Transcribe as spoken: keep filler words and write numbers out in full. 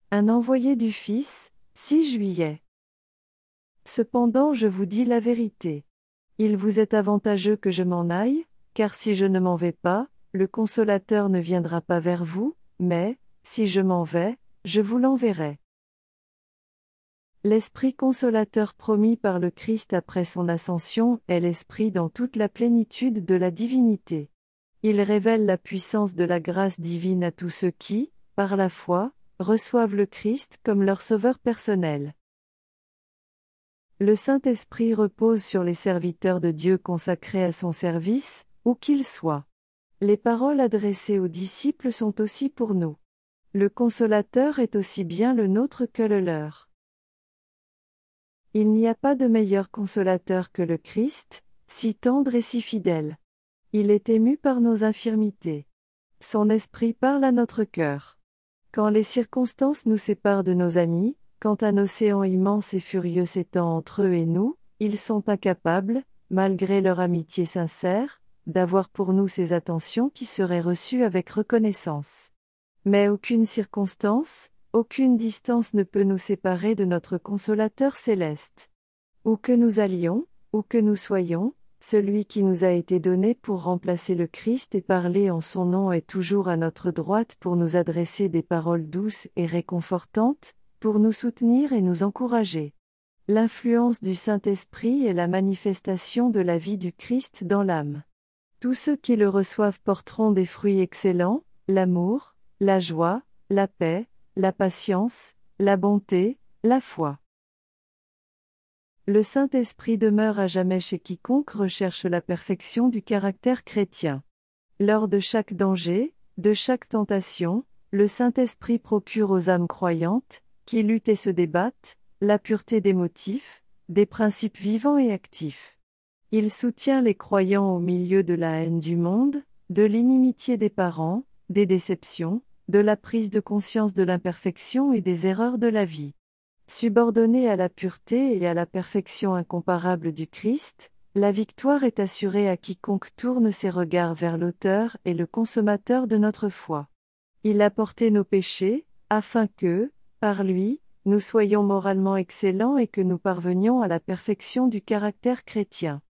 Un envoyé du Fils, six juillet. Cependant je vous dis la vérité. Il vous est avantageux que je m'en aille, car si je ne m'en vais pas, le Consolateur ne viendra pas vers vous, mais, si je m'en vais, je vous l'enverrai. L'Esprit consolateur promis par le Christ après son ascension est l'Esprit dans toute la plénitude de la divinité. Il révèle la puissance de la grâce divine à tous ceux qui, par la foi, reçoivent le Christ comme leur sauveur personnel. Le Saint-Esprit repose sur les serviteurs de Dieu consacrés à son service, où qu'ils soient. Les paroles adressées aux disciples sont aussi pour nous. Le Consolateur est aussi bien le nôtre que le leur. Il n'y a pas de meilleur consolateur que le Christ, si tendre et si fidèle. Il est ému par nos infirmités. Son esprit parle à notre cœur. Quand les circonstances nous séparent de nos amis, quand un océan immense et furieux s'étend entre eux et nous, ils sont incapables, malgré leur amitié sincère, d'avoir pour nous ces attentions qui seraient reçues avec reconnaissance. Mais aucune circonstance, aucune distance ne peut nous séparer de notre Consolateur céleste. Où que nous allions, où que nous soyons, celui qui nous a été donné pour remplacer le Christ et parler en son nom est toujours à notre droite pour nous adresser des paroles douces et réconfortantes, pour nous soutenir et nous encourager. L'influence du Saint-Esprit est la manifestation de la vie du Christ dans l'âme. Tous ceux qui le reçoivent porteront des fruits excellents, l'amour, la joie, la paix, la patience, la bonté, la foi. Le Saint-Esprit demeure à jamais chez quiconque recherche la perfection du caractère chrétien. Lors de chaque danger, de chaque tentation, le Saint-Esprit procure aux âmes croyantes, qui luttent et se débattent, la pureté des motifs, des principes vivants et actifs. Il soutient les croyants au milieu de la haine du monde, de l'inimitié des parents, des déceptions, de la prise de conscience de l'imperfection et des erreurs de la vie. Subordonné à la pureté et à la perfection incomparable du Christ, la victoire est assurée à quiconque tourne ses regards vers l'auteur et le consommateur de notre foi. Il a porté nos péchés, afin que, par lui, nous soyons moralement excellents et que nous parvenions à la perfection du caractère chrétien.